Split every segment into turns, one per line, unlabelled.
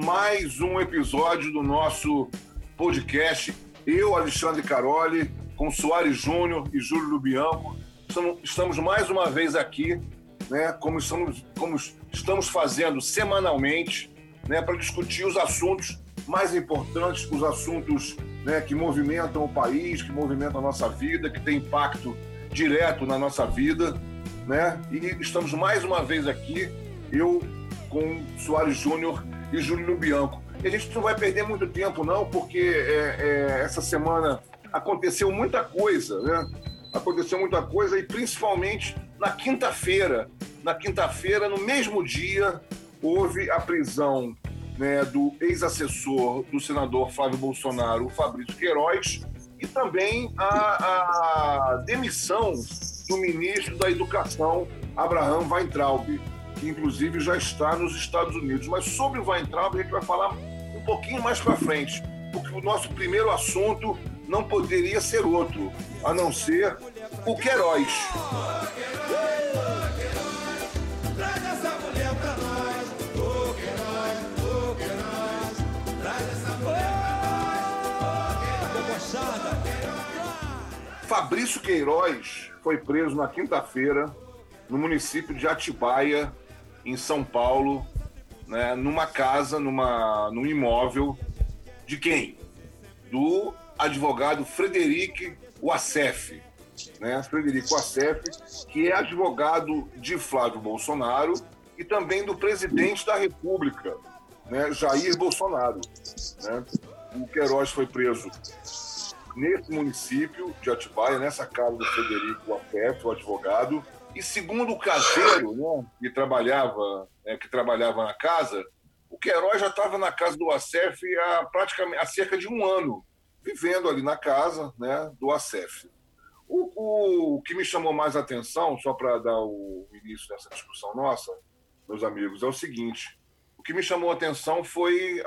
mais um episódio do nosso podcast. Eu, Alexandre Caroli, com Soares Júnior e Júlio Lubianco, estamos mais uma vez aqui, né, como estamos fazendo semanalmente, né, para discutir os assuntos mais importantes, os assuntos, né, que movimentam o país, que movimentam a nossa vida, que tem impacto direto na nossa vida, né? E estamos mais uma vez aqui, eu com Soares Júnior e Júlio Lubianco. E a gente não vai perder muito tempo, não, porque essa semana aconteceu muita coisa, né? Aconteceu muita coisa, e principalmente na quinta-feira. Na quinta-feira, no mesmo dia, houve a prisão, né, do ex-assessor do senador Flávio Bolsonaro, Fabrício Queiroz, e também a demissão do ministro da Educação, Abraham Weintraub, que inclusive já está nos Estados Unidos. Mas sobre o Weintraub a gente vai falar um pouquinho mais para frente, porque o nosso primeiro assunto não poderia ser outro, a não ser o Queiroz. Fabrício Queiroz foi preso na quinta-feira no município de Atibaia, em São Paulo, né, numa casa, num imóvel de quem? Do advogado Frederic Wassef, né? Frederic Wassef, que é advogado de Flávio Bolsonaro e também do presidente da República, né, Jair Bolsonaro, né? O Queiroz foi preso nesse município de Atibaia, nessa casa do Frederico Wassef, o advogado, e segundo o caseiro, né, que trabalhava na casa, o Queiroz já estava na casa do Wassef há cerca de um ano, vivendo ali na casa, né, do Wassef. O que me chamou mais a atenção, só para dar o início dessa discussão nossa, meus amigos, é o seguinte: o que me chamou a atenção foi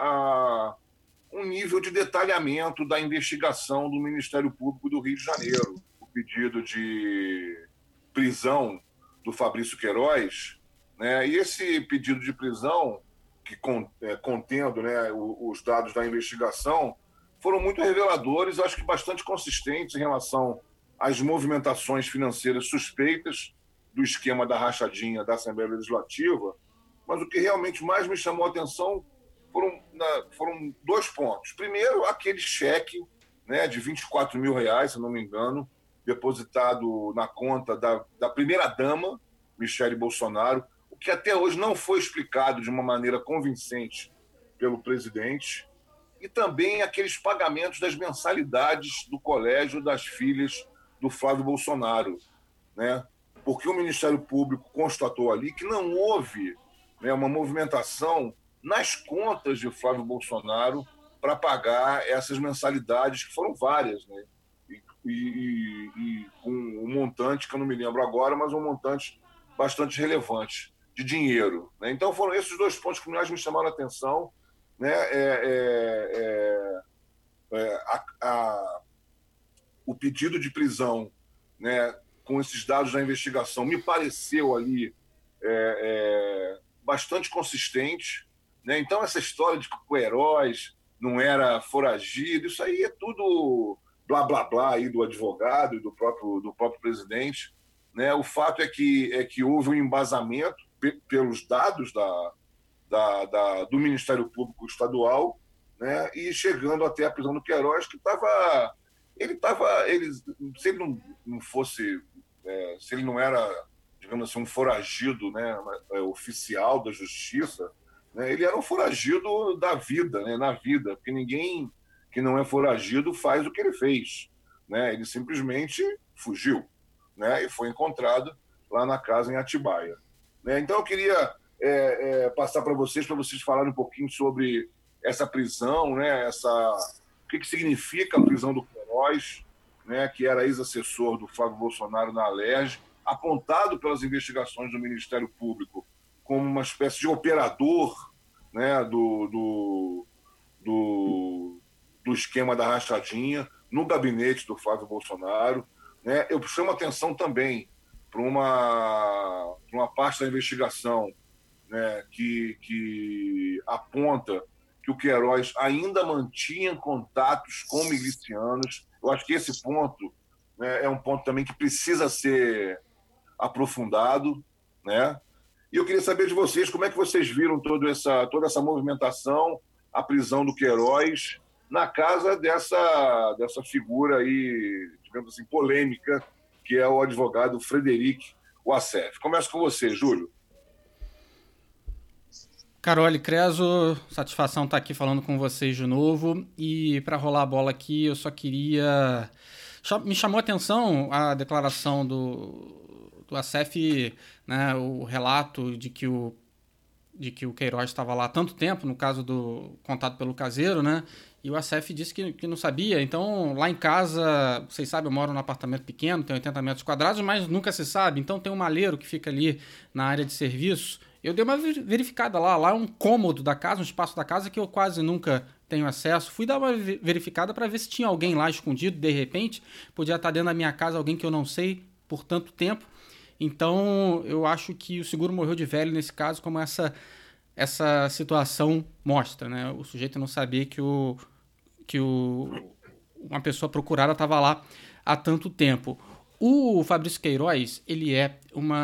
um nível de detalhamento da investigação do Ministério Público do Rio de Janeiro. O pedido de prisão do Fabrício Queiroz, né? E esse pedido de prisão, que contendo, né, os dados da investigação, foram muito reveladores, acho que bastante consistentes em relação às movimentações financeiras suspeitas do esquema da rachadinha da Assembleia Legislativa. Mas o que realmente mais me chamou a atenção foram dois pontos. Primeiro, aquele cheque, né, de R$24 mil, se não me engano, depositado na conta da primeira-dama, Michele Bolsonaro, o que até hoje não foi explicado de uma maneira convincente pelo presidente, e também aqueles pagamentos das mensalidades do colégio das filhas do Flávio Bolsonaro, né? Porque o Ministério Público constatou ali que não houve, né, uma movimentação nas contas de Flávio Bolsonaro para pagar essas mensalidades, que foram várias, né? E com um montante que eu não me lembro agora, mas um montante bastante relevante de dinheiro, né? Então foram esses dois pontos que mais me chamaram a atenção, né? O pedido de prisão, né, com esses dados da investigação me pareceu ali bastante consistente, né? Então essa história de que o Queiroz não era foragido, isso aí é tudo blá blá blá aí do advogado e do próprio presidente, né? O fato é que houve um embasamento pelos dados do Ministério Público Estadual, né? E chegando até a prisão do Queiroz, que se ele não fosse, se ele não era, digamos assim, um foragido, né, oficial da justiça, né, ele era um foragido da vida, né, na vida, porque ninguém que não é foragido faz o que ele fez, né? Ele simplesmente fugiu, né, e foi encontrado lá na casa em Atibaia, né? Então eu queria passar para vocês falarem um pouquinho sobre essa prisão, né, o que significa a prisão do Queiroz, né, que era ex-assessor do Flávio Bolsonaro na Alerj, apontado pelas investigações do Ministério Público como uma espécie de operador, né, do esquema da rachadinha no gabinete do Flávio Bolsonaro, né? Eu chamo atenção também para uma parte da investigação né, que aponta que o Queiroz ainda mantinha contatos com milicianos. Eu acho que esse ponto, né, é um ponto também que precisa ser aprofundado, né? E eu queria saber de vocês como é que vocês viram toda essa movimentação, a prisão do Queiroz na casa dessa figura aí, digamos assim, polêmica, que é o advogado Frederic Wassef. Começo com você, Júlio.
Carole, Creso, satisfação estar aqui falando com vocês de novo. E para rolar a bola aqui, eu só queria. Me chamou a atenção a declaração do Acef, né, o relato de que o Queiroz estava lá há tanto tempo, no caso do contato pelo caseiro, né? E o Acef disse que não sabia. Então, lá em casa, vocês sabem, eu moro num apartamento pequeno, tem 80 metros quadrados, mas nunca se sabe. Então, tem um malheiro que fica ali na área de serviço. Eu dei uma verificada lá. Lá é um cômodo da casa, um espaço da casa que eu quase nunca tenho acesso. Fui dar uma verificada para ver se tinha alguém lá escondido, de repente. Podia estar dentro da minha casa alguém que eu não sei por tanto tempo. Então, eu acho que o seguro morreu de velho nesse caso, como essa situação mostra, né? O sujeito não sabia uma pessoa procurada estava lá há tanto tempo. O Fabrício Queiroz, ele é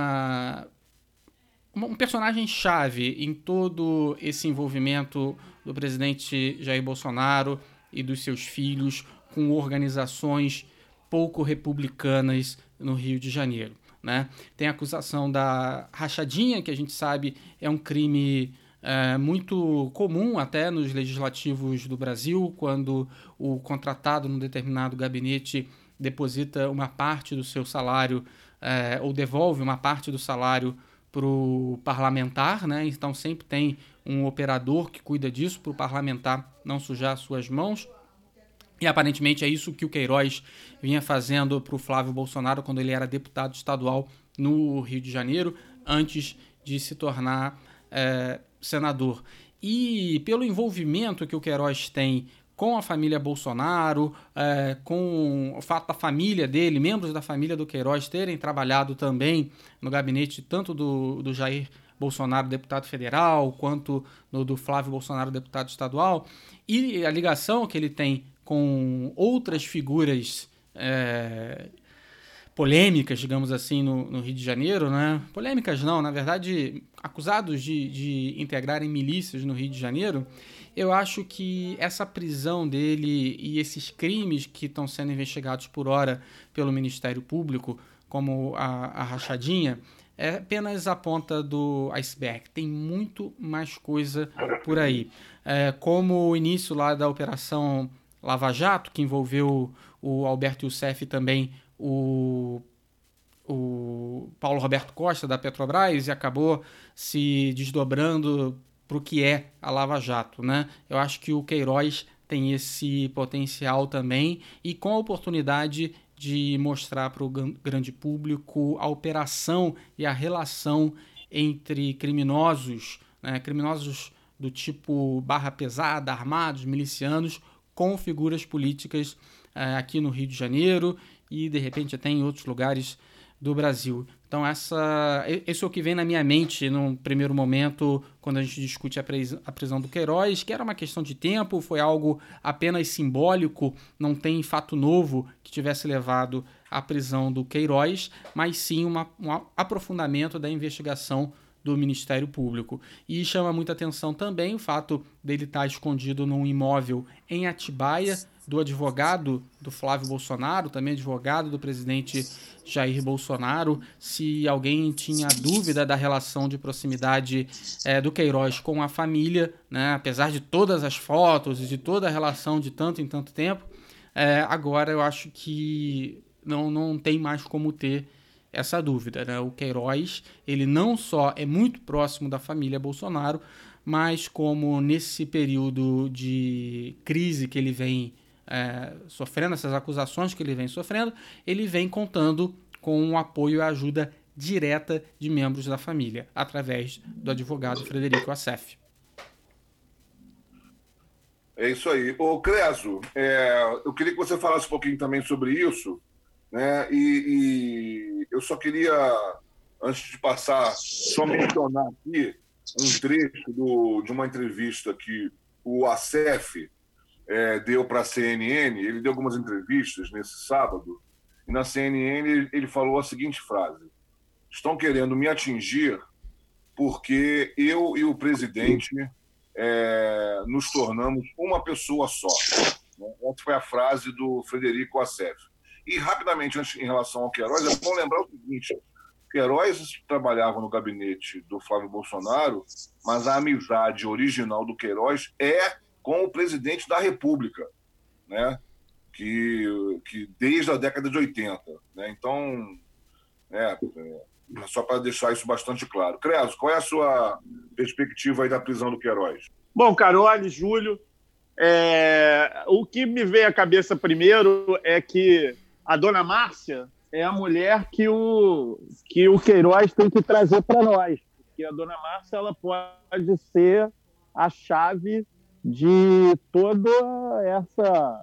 um personagem-chave em todo esse envolvimento do presidente Jair Bolsonaro e dos seus filhos com organizações pouco republicanas no Rio de Janeiro, né? Tem a acusação da rachadinha, que a gente sabe é um crime muito comum até nos legislativos do Brasil, quando o contratado num determinado gabinete deposita uma parte do seu salário ou devolve uma parte do salário para o parlamentar, né? Então sempre tem um operador que cuida disso para o parlamentar não sujar suas mãos. E aparentemente é isso que o Queiroz vinha fazendo para o Flávio Bolsonaro quando ele era deputado estadual no Rio de Janeiro, antes de se tornar senador. E pelo envolvimento que o Queiroz tem com a família Bolsonaro, com o fato da família dele, membros da família do Queiroz terem trabalhado também no gabinete tanto do Jair Bolsonaro, deputado federal, quanto no do Flávio Bolsonaro, deputado estadual, e a ligação que ele tem com outras figuras polêmicas, digamos assim, no Rio de Janeiro, né? Polêmicas não, na verdade, acusados de integrarem milícias no Rio de Janeiro. Eu acho que essa prisão dele e esses crimes que estão sendo investigados por hora pelo Ministério Público, como a rachadinha, é apenas a ponta do iceberg. Tem muito mais coisa por aí. Como o início lá da Operação Lava Jato, que envolveu o Alberto Youssef e também o Paulo Roberto Costa, da Petrobras, e acabou se desdobrando para o que é a Lava Jato, né? Eu acho que o Queiroz tem esse potencial também e com a oportunidade de mostrar para o grande público a operação e a relação entre criminosos, né? Criminosos do tipo barra pesada, armados, milicianos, com figuras políticas aqui no Rio de Janeiro e, de repente, até em outros lugares do Brasil. Então, esse é o que vem na minha mente num primeiro momento, quando a gente discute a prisão do Queiroz, que era uma questão de tempo, foi algo apenas simbólico, não tem fato novo que tivesse levado à prisão do Queiroz, mas sim um aprofundamento da investigação do Ministério Público. E chama muita atenção também o fato dele estar escondido num imóvel em Atibaia, do advogado do Flávio Bolsonaro, também advogado do presidente Jair Bolsonaro. Se alguém tinha dúvida da relação de proximidade do Queiroz com a família, né, apesar de todas as fotos e de toda a relação de tanto em tanto tempo, agora eu acho que não tem mais como ter essa dúvida, né? O Queiroz, ele não só é muito próximo da família Bolsonaro, mas como nesse período de crise que ele vem sofrendo, essas acusações que ele vem sofrendo, ele vem contando com o apoio e a ajuda direta de membros da família, através do advogado Frederic Wassef.
É isso aí. Ô, Creso, eu queria que você falasse um pouquinho também sobre isso, né? E eu só queria, antes de passar, só mencionar aqui um trecho de uma entrevista que o Assef deu para a CNN. Ele deu algumas entrevistas nesse sábado, e na CNN ele falou a seguinte frase: estão querendo me atingir porque eu e o presidente nos tornamos uma pessoa só. Essa foi a frase do Frederico Assef. E, rapidamente, antes, em relação ao Queiroz, é bom lembrar o seguinte: Queiroz trabalhava no gabinete do Flávio Bolsonaro, mas a amizade original do Queiroz é com o presidente da República, né? que desde a década de 80. Né? Então, só para deixar isso bastante claro. Creso, qual é a sua perspectiva aí da prisão do Queiroz?
Bom, Carole, Júlio, o que me veio à cabeça primeiro é que a dona Márcia é a mulher que o Queiroz tem que trazer para nós, porque a dona Márcia ela pode ser a chave de toda essa...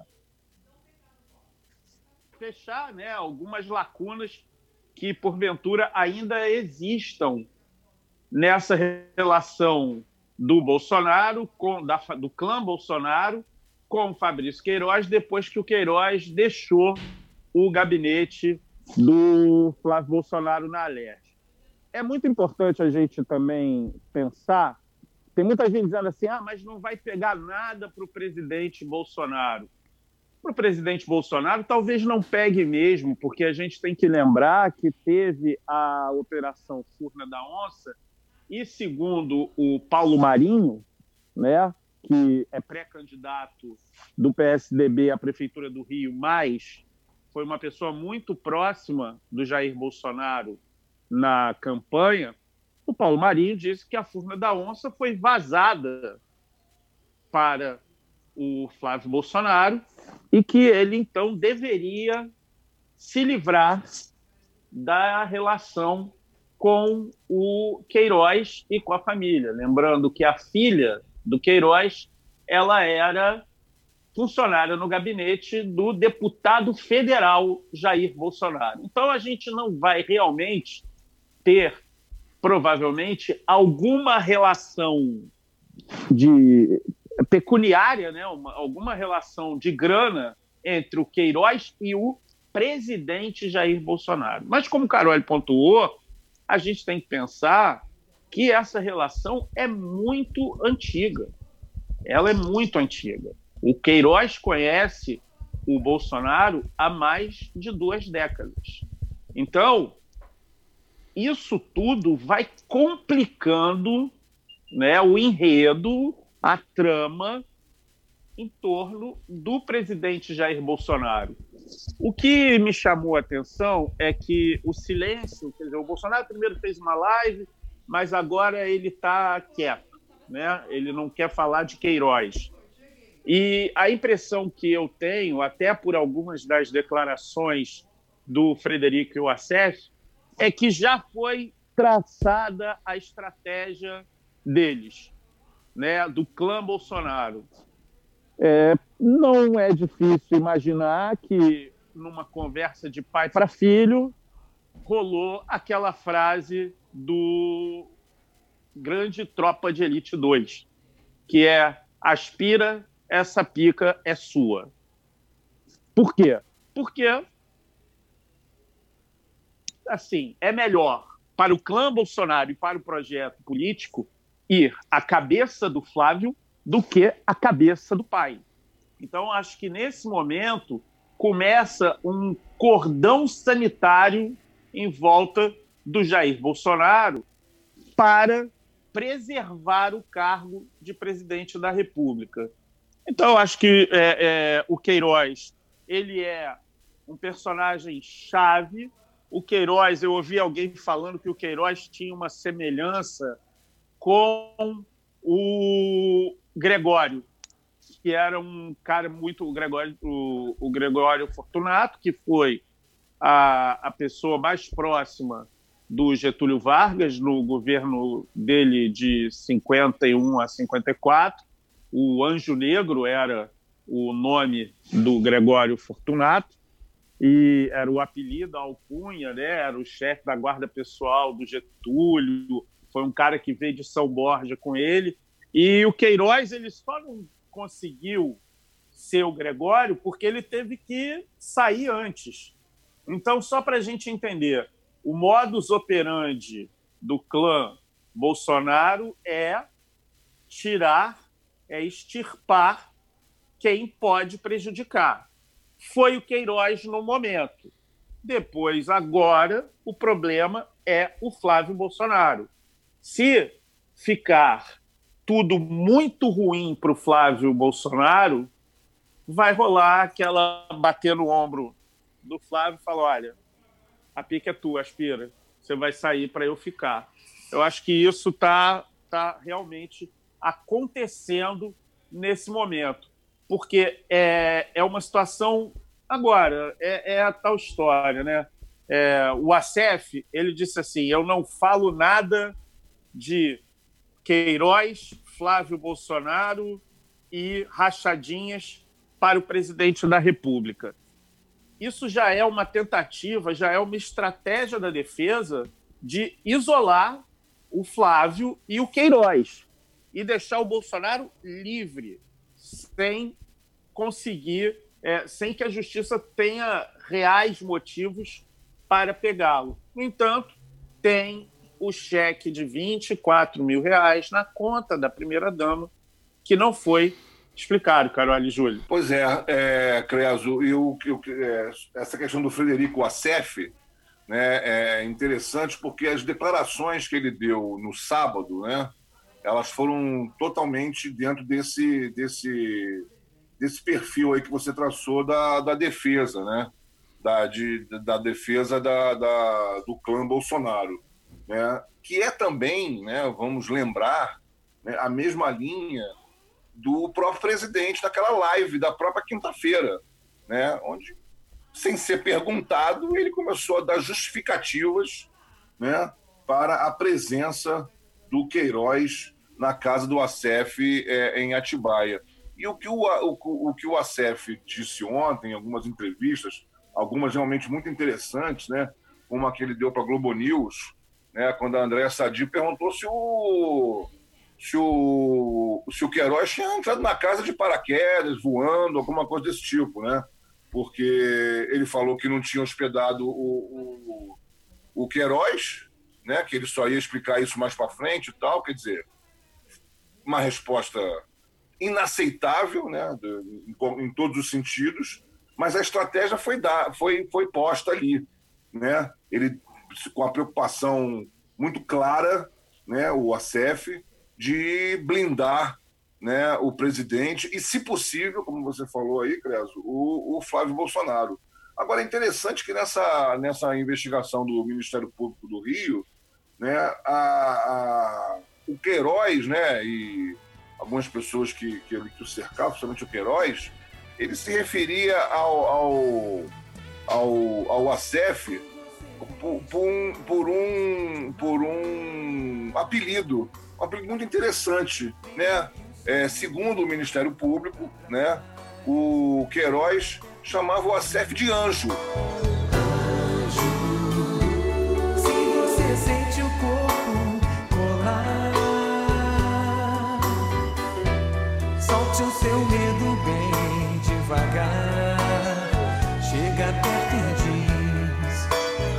fechar, né, algumas lacunas que, porventura, ainda existam nessa relação do Bolsonaro, do clã Bolsonaro, com o Fabrício Queiroz, depois que o Queiroz deixou o gabinete do Flávio Bolsonaro na Alerj. É muito importante a gente também pensar, tem muita gente dizendo assim, mas não vai pegar nada para o presidente Bolsonaro. Para o presidente Bolsonaro, talvez não pegue mesmo, porque a gente tem que lembrar que teve a Operação Furna da Onça e, segundo o Paulo Marinho, né, que é pré-candidato do PSDB à Prefeitura do Rio, mas foi uma pessoa muito próxima do Jair Bolsonaro na campanha, o Paulo Marinho disse que a Furna da Onça foi vazada para o Flávio Bolsonaro e que ele, então, deveria se livrar da relação com o Queiroz e com a família. Lembrando que a filha do Queiroz ela era funcionária no gabinete do deputado federal Jair Bolsonaro. Então, a gente não vai realmente ter, provavelmente, alguma relação pecuniária, né? Alguma relação de grana entre o Queiroz e o presidente Jair Bolsonaro. Mas, como o Carole pontuou, a gente tem que pensar que essa relação é muito antiga. Ela é muito antiga. O Queiroz conhece o Bolsonaro há mais de 2 décadas. Então, isso tudo vai complicando, né, o enredo, a trama em torno do presidente Jair Bolsonaro. O que me chamou a atenção é que o silêncio, quer dizer, o Bolsonaro primeiro fez uma live, mas agora ele está quieto, né? Ele não quer falar de Queiroz. E a impressão que eu tenho, até por algumas das declarações do Frederico Assef, é que já foi traçada a estratégia deles, né, do clã Bolsonaro. Não é difícil imaginar que, numa conversa de pai para filho, rolou aquela frase do grande Tropa de Elite 2, que é: aspira, essa pica é sua. Por quê? Porque, assim, é melhor para o clã Bolsonaro e para o projeto político ir à cabeça do Flávio do que à cabeça do pai. Então, acho que nesse momento começa um cordão sanitário em volta do Jair Bolsonaro para preservar o cargo de presidente da República. Então, acho que o Queiroz ele é um personagem chave. O Queiroz, eu ouvi alguém falando que o Queiroz tinha uma semelhança com o Gregório, que era um cara muito... O Gregório Fortunato, que foi a pessoa mais próxima do Getúlio Vargas no governo dele de 51 a 54. O Anjo Negro era o nome do Gregório Fortunato e era o apelido, a alcunha, né? Era o chefe da guarda pessoal do Getúlio, foi um cara que veio de São Borja com ele. E o Queiroz, ele só não conseguiu ser o Gregório porque ele teve que sair antes. Então, só para a gente entender, o modus operandi do clã Bolsonaro é extirpar quem pode prejudicar. Foi o Queiroz no momento. Depois, agora, o problema é o Flávio Bolsonaro. Se ficar tudo muito ruim para o Flávio Bolsonaro, vai rolar aquela bater no ombro do Flávio e falar, olha, a pica é tua, aspira. Você vai sair para eu ficar. Eu acho que isso está realmente acontecendo nesse momento. Porque é uma situação... Agora, é a tal história, né? O Acef, ele disse assim, eu não falo nada de Queiroz, Flávio Bolsonaro e rachadinhas para o presidente da República. Isso já é uma tentativa, já é uma estratégia da defesa de isolar o Flávio e o Queiroz e deixar o Bolsonaro livre, sem conseguir, sem que a justiça tenha reais motivos para pegá-lo. No entanto, tem o cheque de R$24 mil na conta da primeira-dama, que não foi explicado, Carol e Júlio.
Pois Creso, essa questão do Frederico Acef, né, é interessante porque as declarações que ele deu no sábado, né, elas foram totalmente dentro desse perfil aí que você traçou da defesa, né, da defesa do clã Bolsonaro, né, que é também, né, vamos lembrar, né, a mesma linha do próprio presidente naquela live da própria quinta-feira, né, onde, sem ser perguntado, ele começou a dar justificativas, né, para a presença do Queiroz na casa do Acef em Atibaia. E o que o Acef disse ontem, em algumas entrevistas, algumas realmente muito interessantes, né, como a que ele deu para a Globo News, né, quando a Andréa Sadi perguntou se o Queiroz tinha entrado na casa de paraquedas, voando, alguma coisa desse tipo, né? Porque ele falou que não tinha hospedado o Queiroz, né? Que ele só ia explicar isso mais para frente e tal. Quer dizer, uma resposta inaceitável, né? Em todos os sentidos, mas a estratégia foi posta ali, né? Ele, com a preocupação muito clara, né? O Acef, de blindar, né, o presidente e, se possível, como você falou aí, Creso, o Flávio Bolsonaro. Agora, é interessante que nessa investigação do Ministério Público do Rio, né, o Queiroz, né, e algumas pessoas que o cercavam, principalmente o Queiroz, ele se referia ao Acef por um apelido muito interessante, né? Segundo o Ministério Público, né, o Queiroz chamava o Acef de anjo.
Se você sente o corpo colar, solte o seu medo bem devagar, chega perto e diz,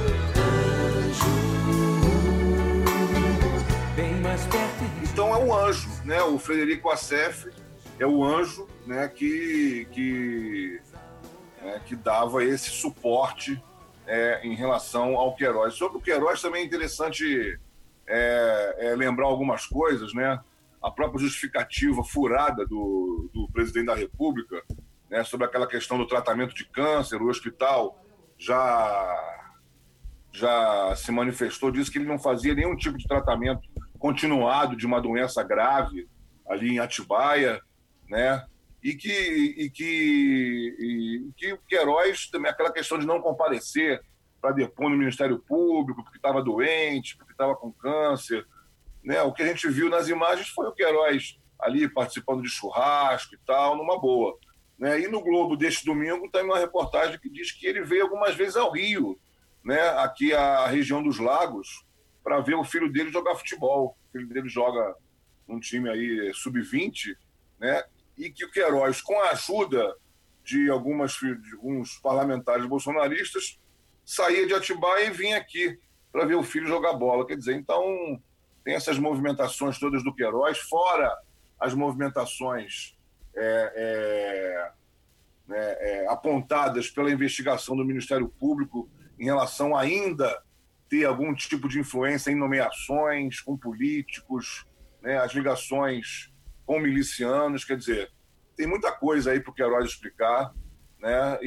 anjo, bem mais perto.
Então é o anjo, né? O Frederico Acef é o anjo, né, que dava esse suporte em relação ao Queiroz. Sobre o Queiroz também é interessante lembrar algumas coisas, né? A própria justificativa furada do presidente da República, né, sobre aquela questão do tratamento de câncer, o hospital já se manifestou, disse que ele não fazia nenhum tipo de tratamento continuado de uma doença grave ali em Atibaia, né? E que o Queiroz também, aquela questão de não comparecer para depor no Ministério Público porque estava doente, porque estava com câncer, né? O que a gente viu nas imagens foi o Queiroz ali participando de churrasco e tal, numa boa, né? E no Globo deste domingo tem uma reportagem que diz que ele veio algumas vezes ao Rio, né? Aqui a região dos Lagos, para ver o filho dele jogar futebol. O filho dele joga num time aí sub-20, né? E que o Queiroz, com a ajuda de alguns parlamentares bolsonaristas, saía de Atibaia e vinha aqui para ver o filho jogar bola. Quer dizer, então tem essas movimentações todas do Queiroz, fora as movimentações apontadas pela investigação do Ministério Público em relação a ainda ter algum tipo de influência em nomeações com políticos, né, as ligações com milicianos. Quer dizer, tem muita coisa aí para o Queiroz explicar, né?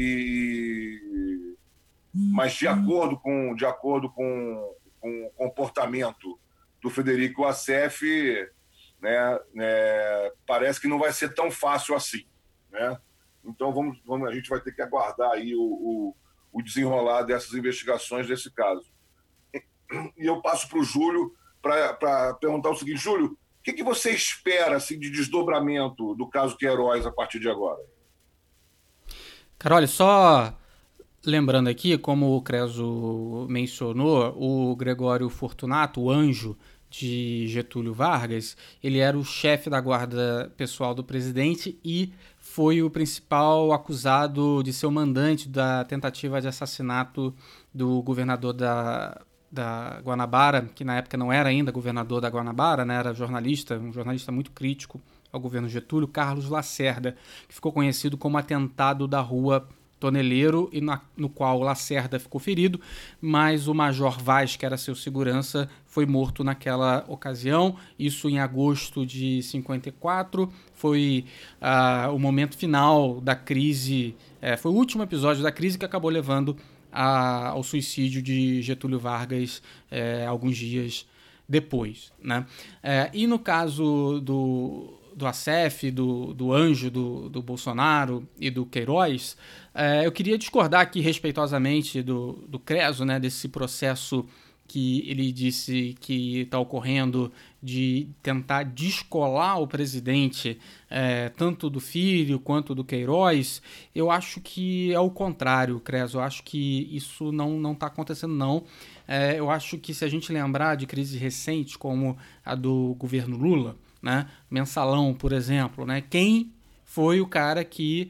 Mas de acordo com o comportamento do Frederico Wassef, né, parece que não vai ser tão fácil assim, né? Então a gente vai ter que aguardar aí o desenrolar dessas investigações desse caso. E eu passo para o Júlio para perguntar o seguinte: Júlio, o que você espera assim, de desdobramento do caso Queiroz a partir de agora?
Cara, olha, só lembrando aqui, como o Creso mencionou, o Gregório Fortunato, o anjo de Getúlio Vargas, ele era o chefe da guarda pessoal do presidente e foi o principal acusado de ser o mandante da tentativa de assassinato do governador da Guanabara, que na época não era ainda governador da Guanabara, né, era jornalista, um jornalista muito crítico ao governo Getúlio, Carlos Lacerda, que ficou conhecido como atentado da Rua Toneleiro, e no qual Lacerda ficou ferido, mas o Major Vaz, que era seu segurança, foi morto naquela ocasião. Isso em agosto de 54, foi o momento final da crise, foi o último episódio da crise que acabou levando ao suicídio de Getúlio Vargas alguns dias depois, né? E no caso do Wassef, do anjo do Bolsonaro e do Queiroz, eu queria discordar aqui respeitosamente do Creso, né, desse processo que ele disse que está ocorrendo de tentar descolar o presidente, tanto do filho quanto do Queiroz. Eu acho que é o contrário, Creso. Eu acho que isso não está acontecendo, não. Eu acho que se a gente lembrar de crises recentes, como a do governo Lula, né, Mensalão, por exemplo, né, quem foi o cara que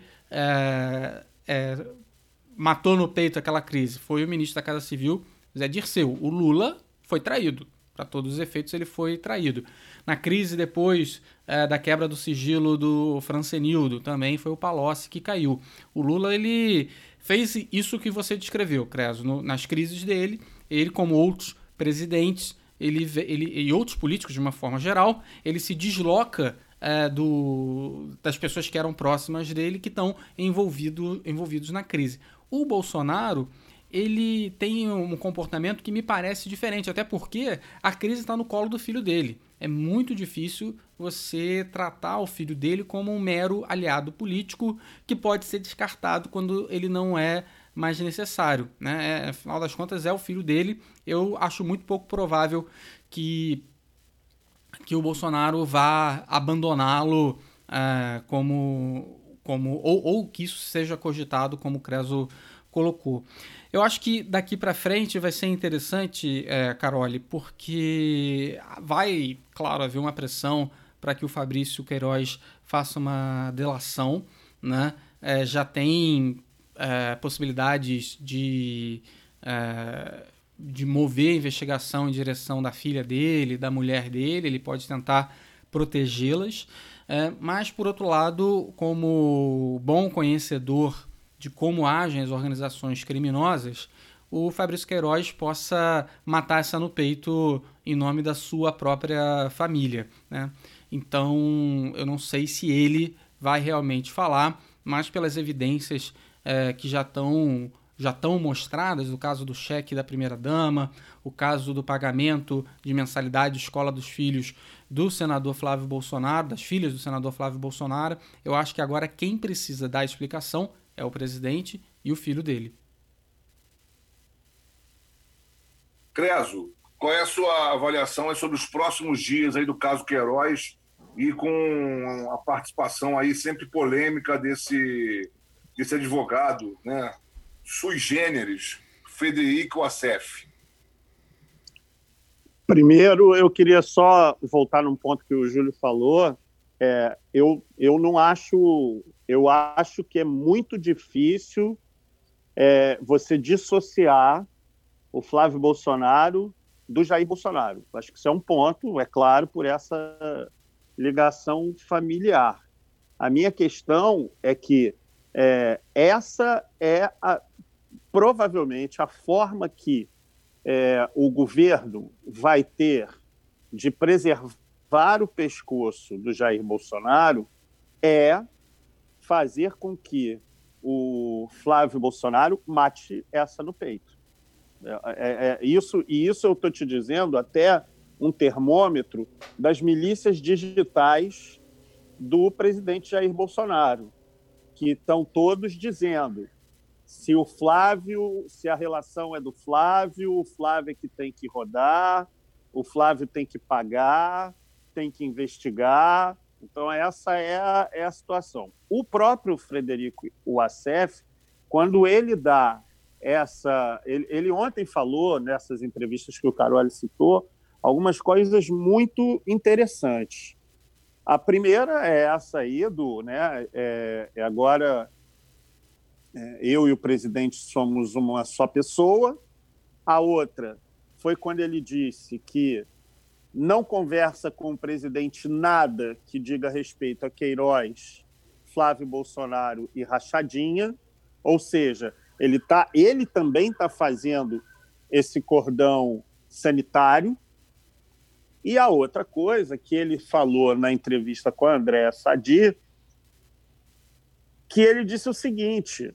matou no peito aquela crise? Foi o ministro da Casa Civil, Zé Dirceu. O Lula foi traído. Para todos os efeitos, ele foi traído. Na crise depois da quebra do sigilo do Francenildo, também foi o Palocci que caiu. O Lula, ele fez isso que você descreveu, Creso. Nas crises dele, ele, como outros presidentes, ele e outros políticos de uma forma geral, ele se desloca das pessoas que eram próximas dele, que estão envolvidos na crise. O Bolsonaro, ele tem um comportamento que me parece diferente, até porque a crise está no colo do filho dele. É muito difícil você tratar o filho dele como um mero aliado político que pode ser descartado quando ele não é mais necessário, né? Afinal das contas, é o filho dele. Eu acho muito pouco provável que o Bolsonaro vá abandoná-lo ou que isso seja cogitado, como o Creso colocou. Eu acho que daqui para frente vai ser interessante, Carole, porque vai, claro, haver uma pressão para que o Fabrício Queiroz faça uma delação, né? Já tem possibilidades de mover a investigação em direção da filha dele, da mulher dele. Ele pode tentar protegê-las, mas, por outro lado, como bom conhecedor de como agem as organizações criminosas, o Fabrício Queiroz possa matar essa no peito em nome da sua própria família, né? Então, eu não sei se ele vai realmente falar, mas pelas evidências que já estão mostradas, o caso do cheque da primeira-dama, o caso do pagamento de mensalidade de escola dos filhos do senador Flávio Bolsonaro, das filhas do senador Flávio Bolsonaro, eu acho que agora quem precisa dar explicação é o presidente e o filho dele.
Creso, qual é a sua avaliação sobre os próximos dias aí do caso Queiroz e com a participação aí sempre polêmica desse advogado, né, sui generis, Frederico Wassef?
Primeiro, eu queria só voltar num ponto que o Júlio falou. Eu não acho... Eu acho que é muito difícil você dissociar o Flávio Bolsonaro do Jair Bolsonaro. Acho que isso é um ponto, é claro, por essa ligação familiar. A minha questão é que essa é provavelmente a forma que o governo vai ter de preservar o pescoço do Jair Bolsonaro fazer com que o Flávio Bolsonaro mate essa no peito. Isso eu estou te dizendo até um termômetro das milícias digitais do presidente Jair Bolsonaro, que estão todos dizendo se a relação é do Flávio, o Flávio é que tem que rodar, o Flávio tem que pagar, tem que investigar. Então, essa é a situação. O próprio Frederico Wassef, quando ele dá ele ontem falou, nessas entrevistas que o Caroli citou, algumas coisas muito interessantes. A primeira é essa aí agora eu e o presidente somos uma só pessoa. A outra foi quando ele disse que não conversa com o presidente nada que diga respeito a Queiroz, Flávio Bolsonaro e rachadinha, ou seja, ele também está fazendo esse cordão sanitário. E a outra coisa que ele falou na entrevista com a Andréa Sadi, que ele disse o seguinte: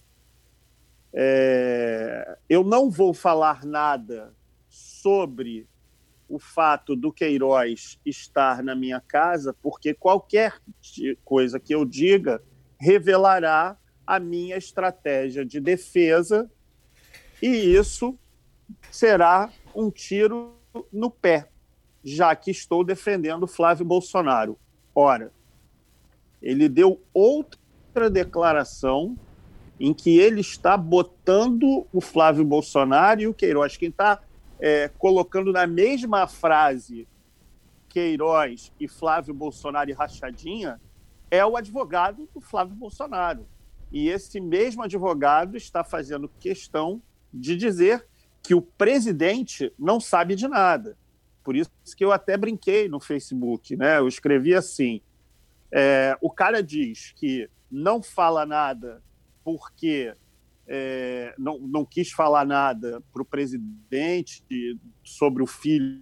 eu não vou falar nada sobre o fato do Queiroz estar na minha casa, porque qualquer coisa que eu diga revelará a minha estratégia de defesa, e isso será um tiro no pé, já que estou defendendo Flávio Bolsonaro. Ora, ele deu outra declaração em que ele está botando o Flávio Bolsonaro e o Queiroz. Quem está colocando na mesma frase Queiroz e Flávio Bolsonaro e rachadinha é o advogado do Flávio Bolsonaro. E esse mesmo advogado está fazendo questão de dizer que o presidente não sabe de nada. Por isso que eu até brinquei no Facebook, né? Eu escrevi assim, o cara diz que não fala nada porque não quis falar nada para o presidente sobre o filho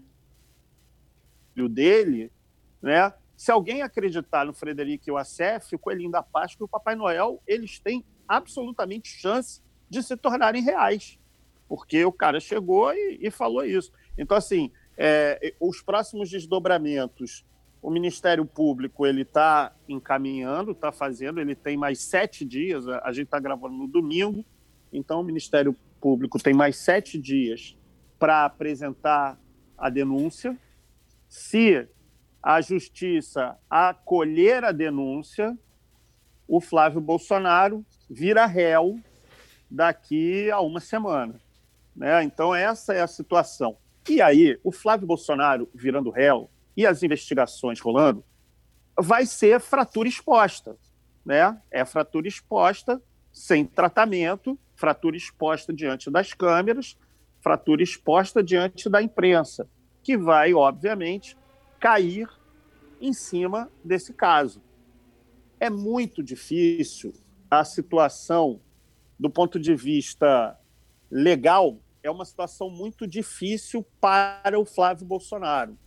dele, né? Se alguém acreditar no Frederico Wassef, o Coelhinho da Páscoa e o Papai Noel, eles têm absolutamente chance de se tornarem reais, porque o cara chegou e falou isso. Então, assim, os próximos desdobramentos, o Ministério Público ele está encaminhando, está fazendo, ele tem mais 7 dias, a gente está gravando no domingo, então o Ministério Público tem mais 7 dias para apresentar a denúncia. Se a Justiça acolher a denúncia, o Flávio Bolsonaro vira réu daqui a uma semana, né? Então, essa é a situação. E aí, o Flávio Bolsonaro virando réu e as investigações rolando, vai ser fratura exposta, né? É fratura exposta sem tratamento, fratura exposta diante das câmeras, fratura exposta diante da imprensa, que vai, obviamente, cair em cima desse caso. É muito difícil a situação, do ponto de vista legal, é uma situação muito difícil para o Flávio Bolsonaro.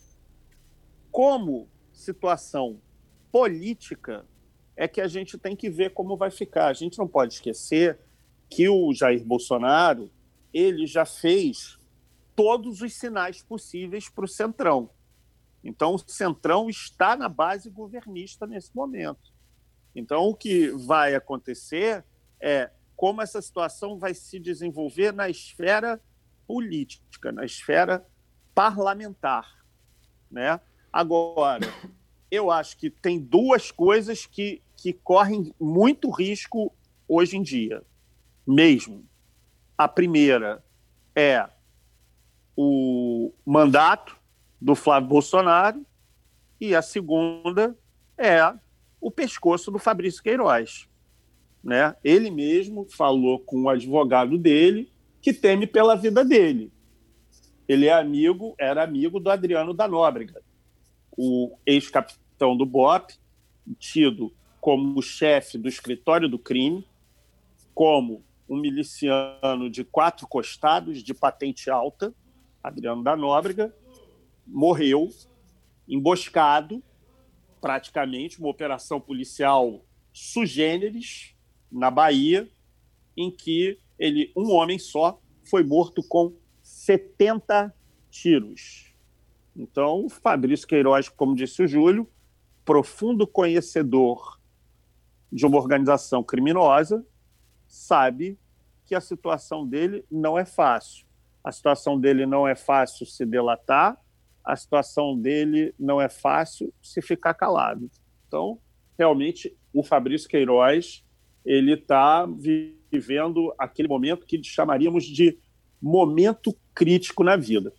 Como situação política, é que a gente tem que ver como vai ficar. A gente não pode esquecer que o Jair Bolsonaro ele já fez todos os sinais possíveis para o Centrão. Então, o Centrão está na base governista nesse momento. Então, o que vai acontecer é como essa situação vai se desenvolver na esfera política, na esfera parlamentar, né? Agora, eu acho que tem duas coisas que correm muito risco hoje em dia, mesmo. A primeira é o mandato, do Flávio Bolsonaro, e a segunda é o pescoço do Fabrício Queiroz, né? Ele mesmo falou com o advogado dele que teme pela vida dele. Ele era amigo do Adriano da Nóbrega, o ex-capitão do BOPE, tido como chefe do escritório do crime, como um miliciano de 4 costados, de patente alta. Adriano da Nóbrega morreu emboscado, praticamente, uma operação policial sui generis, na Bahia, em que um homem só foi morto com 70 tiros. Então, o Fabrício Queiroz, como disse o Júlio, profundo conhecedor de uma organização criminosa, sabe que a situação dele não é fácil. A situação dele não é fácil se delatar, a situação dele não é fácil se ficar calado. Então, realmente, o Fabrício Queiroz ele está vivendo aquele momento que chamaríamos de momento crítico na vida.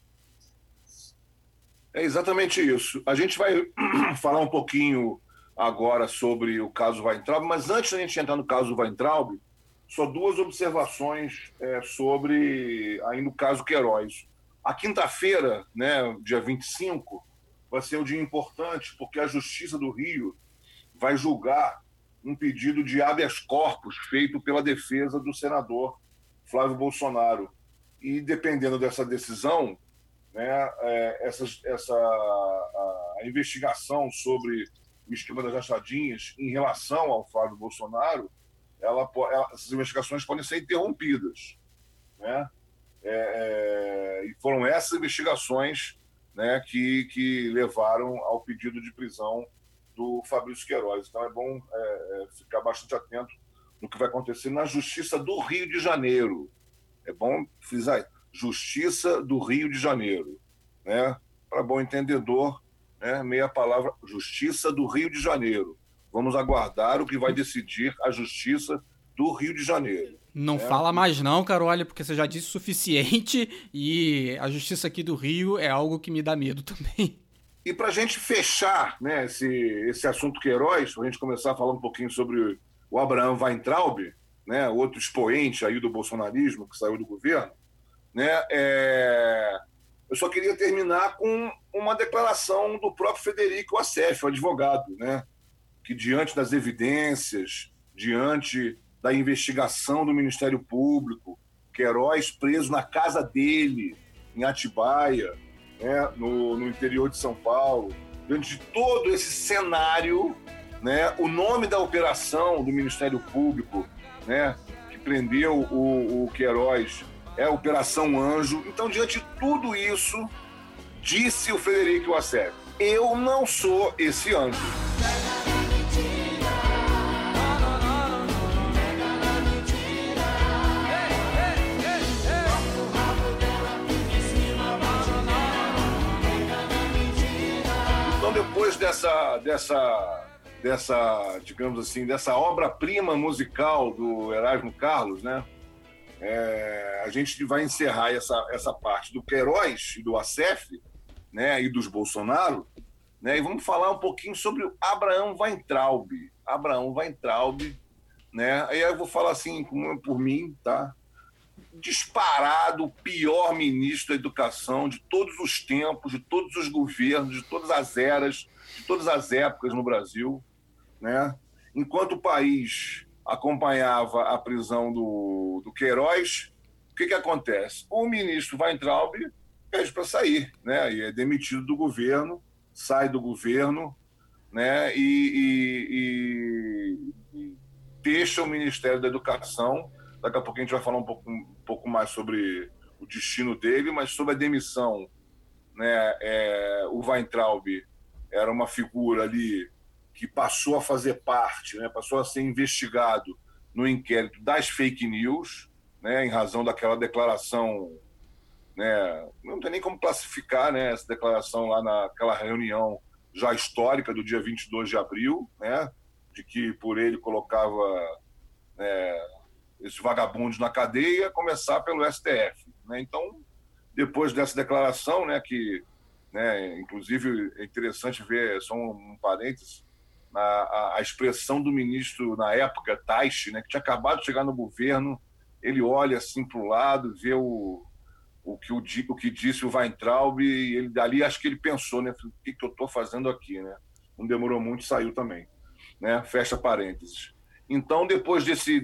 É exatamente isso. A gente vai falar um pouquinho agora sobre o caso Weintraub, mas antes da gente entrar no caso Weintraub, só 2 observações sobre ainda o caso Queiroz. A quinta-feira, né, dia 25, vai ser um dia importante porque a Justiça do Rio vai julgar um pedido de habeas corpus feito pela defesa do senador Flávio Bolsonaro. E dependendo dessa decisão, né, a investigação sobre o esquema das rachadinhas em relação ao Flávio Bolsonaro, essas investigações podem ser interrompidas, né? E foram essas investigações, né, que levaram ao pedido de prisão do Fabrício Queiroz. Então é bom ficar bastante atento no que vai acontecer na Justiça do Rio de Janeiro. É bom frisar, Justiça do Rio de Janeiro, né? Para bom entendedor, né, meia palavra, Justiça do Rio de Janeiro. Vamos aguardar o que vai decidir a Justiça do Rio de Janeiro.
Não fala mais não, Carole, porque você já disse o suficiente e a Justiça aqui do Rio é algo que me dá medo também.
E para a gente fechar, né, esse assunto Queiroz, para a gente começar a falar um pouquinho sobre o Abraham Weintraub, né, outro expoente aí do bolsonarismo que saiu do governo, né, eu só queria terminar com uma declaração do próprio Frederico Wassef, o advogado, né, que diante das evidências, diante da investigação do Ministério Público, Queiroz preso na casa dele, em Atibaia, né, no interior de São Paulo, diante de todo esse cenário, né, o nome da operação do Ministério Público, né, que prendeu o Queiroz, é a Operação Anjo. Então, diante de tudo isso, disse o Frederico Wassef: eu não sou esse anjo. Então, depois dessa, digamos assim, dessa obra-prima musical do Erasmo Carlos, né, a gente vai encerrar essa parte do Queiroz e do Wassef, né, e dos Bolsonaro, né, e vamos falar um pouquinho sobre o Abraham Weintraub. Abraham Weintraub, né, aí eu vou falar assim por mim, tá? Disparado o pior ministro da educação de todos os tempos, de todos os governos, de todas as eras, de todas as épocas no Brasil, né? Enquanto o país acompanhava a prisão do Queiroz, o que acontece? O ministro Weintraub pede para sair, né? E é demitido do governo, sai do governo, né? E deixa o Ministério da Educação. Daqui a pouco a gente vai falar um pouco mais sobre o destino dele, mas sobre a demissão, né? O Weintraub era uma figura ali que passou a fazer parte, né? Passou a ser investigado no inquérito das fake news, né? Em razão daquela declaração, né? Não tem nem como classificar, né? Essa declaração lá naquela reunião já histórica do dia 22 de abril, né? De que por ele colocava, né, esses vagabundos na cadeia, começar pelo STF, né? Então, depois dessa declaração, né, que né? Inclusive, é interessante ver, só um parênteses, a expressão do ministro, na época, Taishi, né, que tinha acabado de chegar no governo, ele olha assim para o lado, vê o que disse o Weintraub, e ele dali acho que ele pensou, né, o que eu estou fazendo aqui, né? Não demorou muito, saiu também, né? Fecha parênteses. Então, depois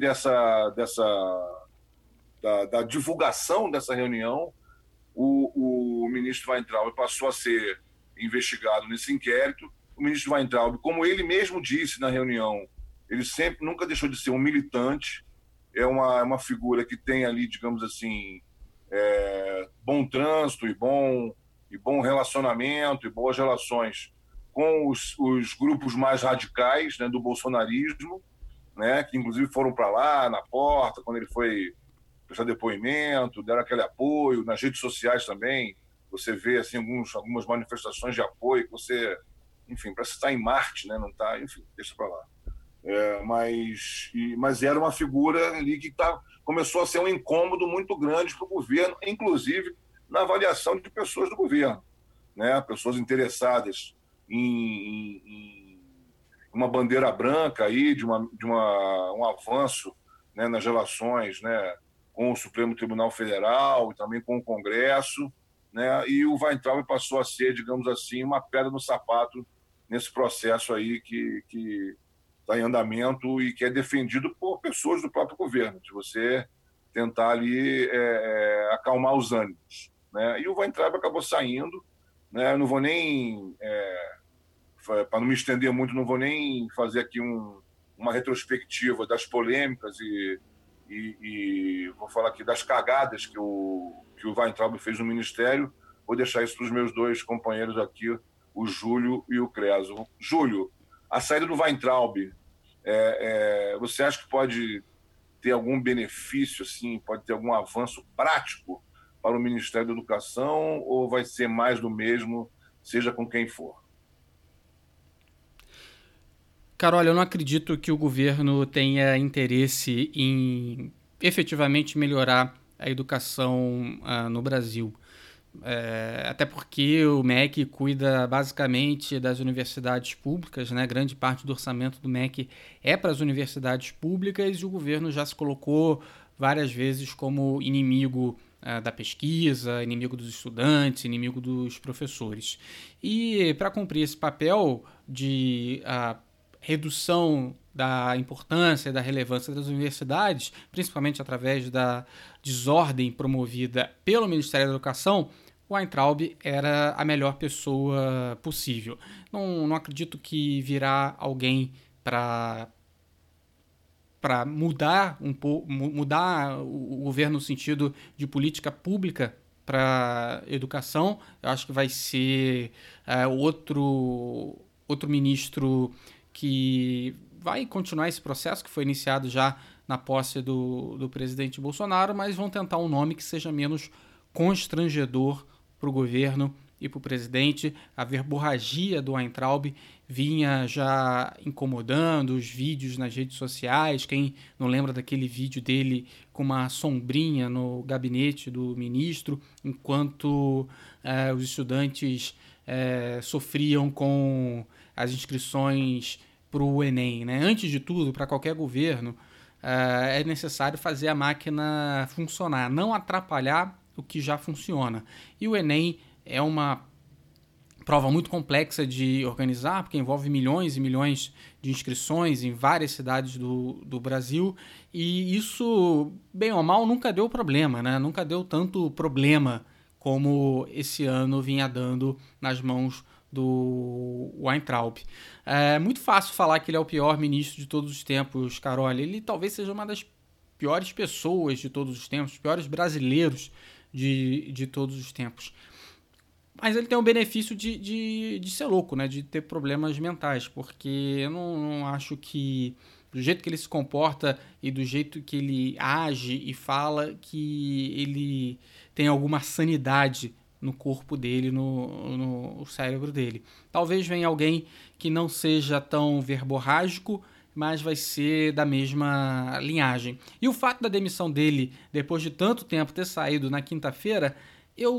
da divulgação dessa reunião, o ministro Weintraub passou a ser investigado nesse inquérito. O ministro Weintraub, como ele mesmo disse na reunião, ele nunca deixou de ser um militante, é uma figura que tem ali, digamos assim, bom trânsito e bom relacionamento e boas relações com os grupos mais radicais, né, do bolsonarismo, né, que inclusive foram para lá, na porta, quando ele foi prestar depoimento, deram aquele apoio, nas redes sociais também, você vê assim, algumas manifestações de apoio, que você, enfim, parece que está em Marte, né, não está, enfim, deixa para lá. Mas era uma figura ali que começou a ser um incômodo muito grande para o governo, inclusive na avaliação de pessoas do governo, né? Pessoas interessadas em uma bandeira branca aí, de um avanço, né, nas relações, né, com o Supremo Tribunal Federal e também com o Congresso, né? E o Weintraub passou a ser, digamos assim, uma pedra no sapato nesse processo aí que está em andamento e que é defendido por pessoas do próprio governo, de você tentar ali acalmar os ânimos, né? E o Weintraub acabou saindo, né? Eu não vou nem, para não me estender muito, não vou nem fazer aqui uma retrospectiva das polêmicas e vou falar aqui das cagadas que o Weintraub fez no Ministério. Vou deixar isso para os meus dois companheiros aqui, o Júlio e o Creso. Júlio, a saída do Weintraub, você acha que pode ter algum benefício, assim, pode ter algum avanço prático para o Ministério da Educação, ou vai ser mais do mesmo, seja com quem for?
Carol, eu não acredito que o governo tenha interesse em efetivamente melhorar a educação no Brasil. Até porque o MEC cuida basicamente das universidades públicas, né? Grande parte do orçamento do MEC é para as universidades públicas e o governo já se colocou várias vezes como inimigo da pesquisa, inimigo dos estudantes, inimigo dos professores. E para cumprir esse papel de redução da importância e da relevância das universidades, principalmente através da desordem promovida pelo Ministério da Educação, o Weintraub era a melhor pessoa possível. Não acredito que virá alguém para mudar o governo no sentido de política pública para educação. Eu acho que vai ser outro ministro que vai continuar esse processo que foi iniciado já na posse do presidente Bolsonaro, mas vão tentar um nome que seja menos constrangedor para o governo e para o presidente. A verborragia do Weintraub vinha já incomodando, os vídeos nas redes sociais. Quem não lembra daquele vídeo dele com uma sombrinha no gabinete do ministro, enquanto os estudantes sofriam com as inscrições para o Enem, né? Antes de tudo, para qualquer governo, é necessário fazer a máquina funcionar, não atrapalhar o que já funciona. E o Enem é uma prova muito complexa de organizar, porque envolve milhões e milhões de inscrições em várias cidades do Brasil, e isso, bem ou mal, nunca deu problema, né? Nunca deu tanto problema como esse ano vinha dando nas mãos do Weintraub. É muito fácil falar que ele é o pior ministro de todos os tempos, Carol. Ele talvez seja uma das piores pessoas de todos os tempos, os piores brasileiros de todos os tempos. Mas ele tem o benefício de ser louco, né? De ter problemas mentais, porque eu não acho que, do jeito que ele se comporta e do jeito que ele age e fala, que ele tem alguma sanidade no corpo dele, no cérebro dele. Talvez venha alguém que não seja tão verborrágico, mas vai ser da mesma linhagem. E o fato da demissão dele, depois de tanto tempo ter saído na quinta-feira, eu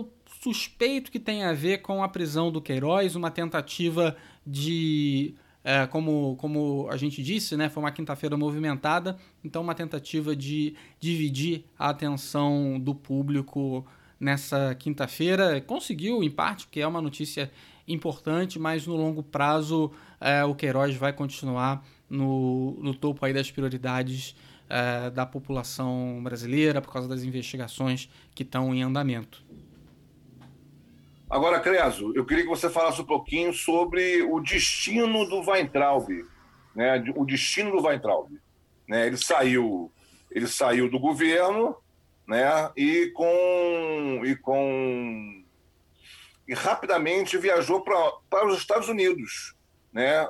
suspeito que tem a ver com a prisão do Queiroz, uma tentativa de, como a gente disse, né, foi uma quinta-feira movimentada, então uma tentativa de dividir a atenção do público nessa quinta-feira. Conseguiu, em parte, porque é uma notícia importante, mas no longo prazo o Queiroz vai continuar no topo aí das prioridades da população brasileira por causa das investigações que estão em andamento.
Agora, Creso, eu queria que você falasse um pouquinho sobre o destino do Weintraub, né? O destino do Weintraub, né? Ele saiu do governo, né? E rapidamente viajou para os Estados Unidos, né?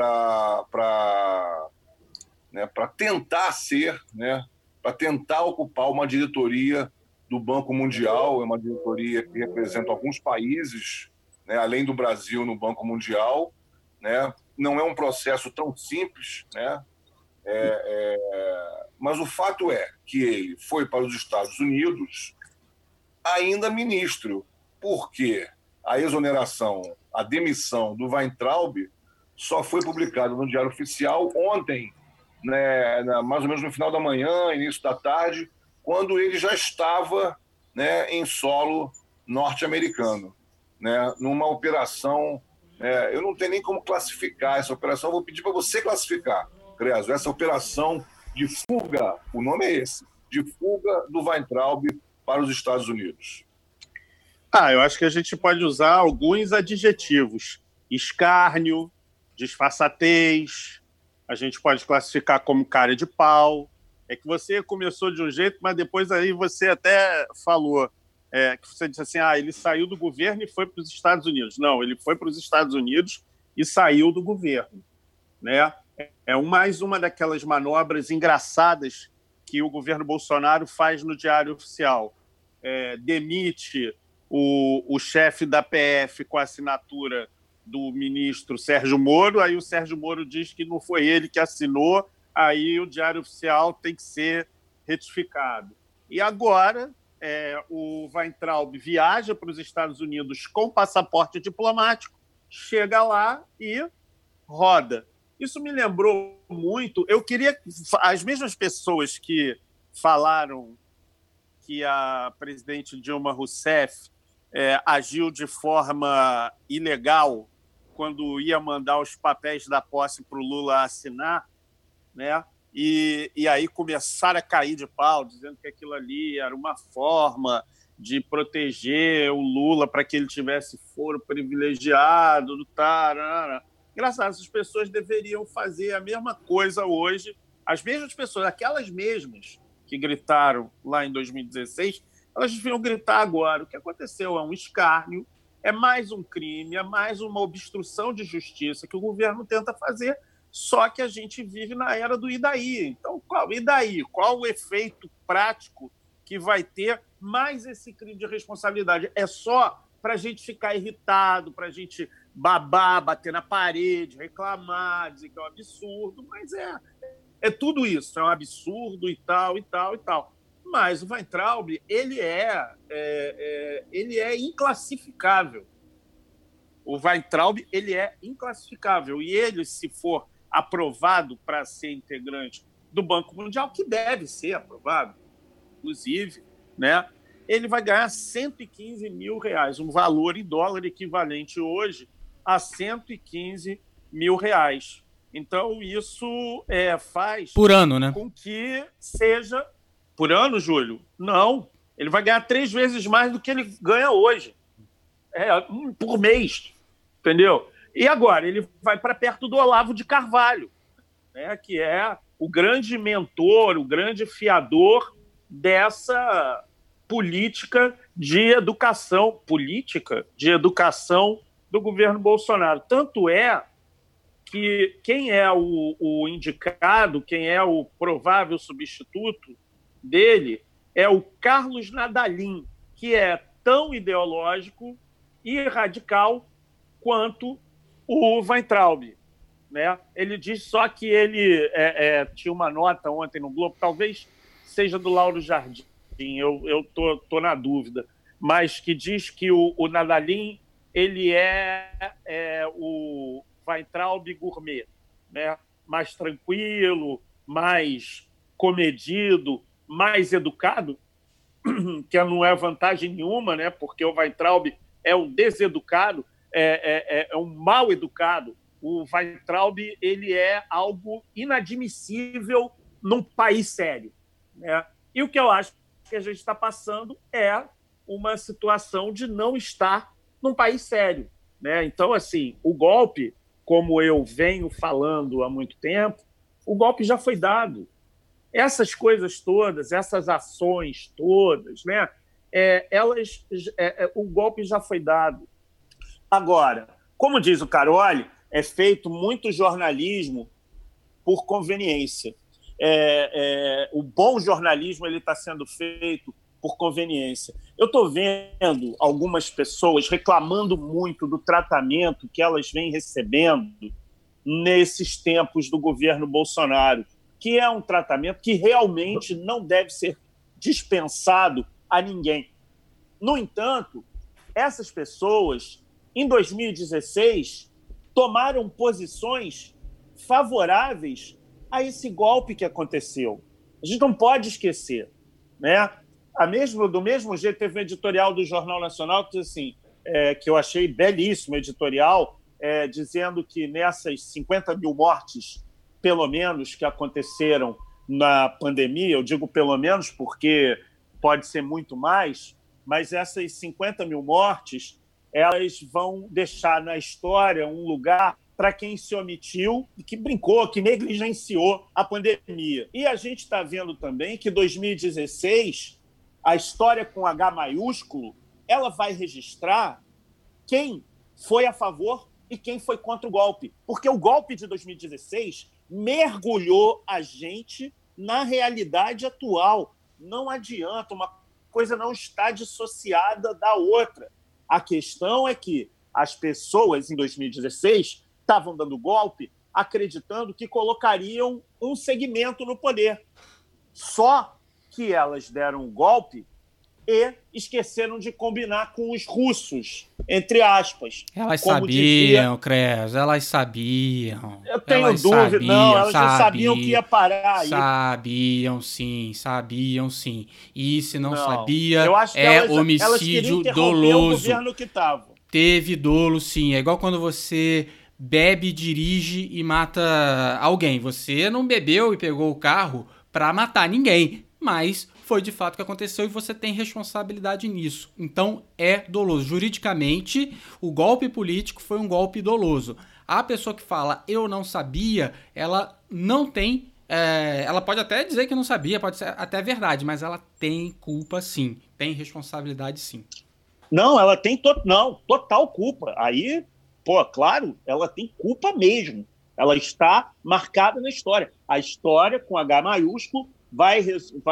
Para tentar para tentar ocupar uma diretoria do Banco Mundial. É uma diretoria que representa alguns países, né, além do Brasil, no Banco Mundial, né? Não é um processo tão simples, né? Mas o fato é que ele foi para os Estados Unidos ainda ministro, porque a exoneração, a demissão do Weintraub só foi publicada no Diário Oficial ontem, né, mais ou menos no final da manhã, início da tarde, quando ele já estava, né, em solo norte-americano, né, numa operação. Eu não tenho nem como classificar essa operação, vou pedir para você classificar, Creso, essa operação de fuga, o nome é esse, de fuga do Weintraub para os Estados Unidos.
Eu acho que a gente pode usar alguns adjetivos: escárnio, disfarçatez, a gente pode classificar como cara de pau. É que você começou de um jeito, mas depois aí você até falou que você disse assim, ele saiu do governo e foi para os Estados Unidos. Não, ele foi para os Estados Unidos e saiu do governo, né? Mais uma daquelas manobras engraçadas que o governo Bolsonaro faz no Diário Oficial. Demite o chefe da PF com a assinatura do ministro Sérgio Moro, aí o Sérgio Moro diz que não foi ele que assinou, aí o Diário Oficial tem que ser retificado. E agora o Weintraub viaja para os Estados Unidos com passaporte diplomático, chega lá e roda. Isso me lembrou muito, eu queria... As mesmas pessoas que falaram que a presidente Dilma Rousseff agiu de forma ilegal quando ia mandar os papéis da posse para o Lula assinar, né? E aí começaram a cair de pau, dizendo que aquilo ali era uma forma de proteger o Lula para que ele tivesse foro privilegiado. Graças a Deus, as pessoas deveriam fazer a mesma coisa hoje. As mesmas pessoas, aquelas mesmas que gritaram lá em 2016, elas deviam gritar agora. O que aconteceu é um escárnio, é mais um crime, é mais uma obstrução de justiça que o governo tenta fazer, só que a gente vive na era do e daí. Então, e daí? Qual o efeito prático que vai ter mais esse crime de responsabilidade? É só para a gente ficar irritado, para a gente babar, bater na parede, reclamar, dizer que é um absurdo, mas é tudo isso, é um absurdo e tal, e tal, e tal. Mas o Weintraub, ele é inclassificável. O Weintraub, ele é inclassificável. E ele, se for aprovado para ser integrante do Banco Mundial, que deve ser aprovado, inclusive, né, ele vai ganhar R$115 mil, um valor em dólar equivalente hoje a R$115 mil. Então, isso faz...
Por ano, né?
Com que seja... Por ano, Júlio? Não. Ele vai ganhar 3 vezes mais do que ele ganha hoje. Por mês. Entendeu? E agora, ele vai para perto do Olavo de Carvalho, né, que é o grande mentor, o grande fiador dessa política de educação do governo Bolsonaro. Tanto é que quem é o indicado, quem é o provável substituto dele é o Carlos Nadalim, que é tão ideológico e radical quanto o Weintraub, né? Ele diz só que ele tinha uma nota ontem no Globo, talvez seja do Lauro Jardim, eu tô na dúvida, mas que diz que o Nadalim ele é o Weintraub gourmet, né? Mais tranquilo, mais comedido, mais educado, que não é vantagem nenhuma, né? Porque o Weintraub é um deseducado, é um mal educado. O Weintraub ele é algo inadmissível num país sério, né? E o que eu acho que a gente está passando é uma situação de não estar num país sério, né? Então, assim, o golpe, como eu venho falando há muito tempo, o golpe já foi dado. Essas coisas todas, essas ações todas, né? O golpe já foi dado. Agora, como diz o Caroli, é feito muito jornalismo por conveniência. O bom jornalismo ele está sendo feito por conveniência. Eu estou vendo algumas pessoas reclamando muito do tratamento que elas vêm recebendo nesses tempos do governo Bolsonaro, que é um tratamento que realmente não deve ser dispensado a ninguém. No entanto, essas pessoas, em 2016, tomaram posições favoráveis a esse golpe que aconteceu. A gente não pode esquecer, né? Do mesmo jeito, teve um editorial do Jornal Nacional que, assim, que eu achei belíssimo, editorial, dizendo que nessas 50 mil mortes, pelo menos, que aconteceram na pandemia, eu digo pelo menos porque pode ser muito mais, mas essas 50 mil mortes, elas vão deixar na história um lugar para quem se omitiu, que brincou, que negligenciou a pandemia. E a gente está vendo também que 2016, a história com H maiúsculo, ela vai registrar quem foi a favor e quem foi contra o golpe. Porque o golpe de 2016 mergulhou a gente na realidade atual. Não adianta, uma coisa não está dissociada da outra. A questão é que as pessoas, em 2016, estavam dando golpe acreditando que colocariam um segmento no poder. Só que elas deram um golpe e esqueceram de combinar com os russos, entre aspas.
Elas sabiam, Cres, elas sabiam.
Eu tenho dúvida, não, elas já sabiam que ia parar aí.
Sabiam sim. E se não sabia, homicídio
elas
doloso.
O governo que tava.
Teve dolo, sim. É igual quando você bebe, dirige e mata alguém. Você não bebeu e pegou o carro para matar ninguém, mas foi de fato o que aconteceu e você tem responsabilidade nisso. Então é doloso. Juridicamente, o golpe político foi um golpe doloso. A pessoa que fala eu não sabia, ela não tem... ela pode até dizer que não sabia, pode ser até verdade, mas ela tem culpa sim, tem responsabilidade sim.
Não, ela tem total culpa. Aí, claro, ela tem culpa mesmo. Ela está marcada na história. A história, com H maiúsculo, vai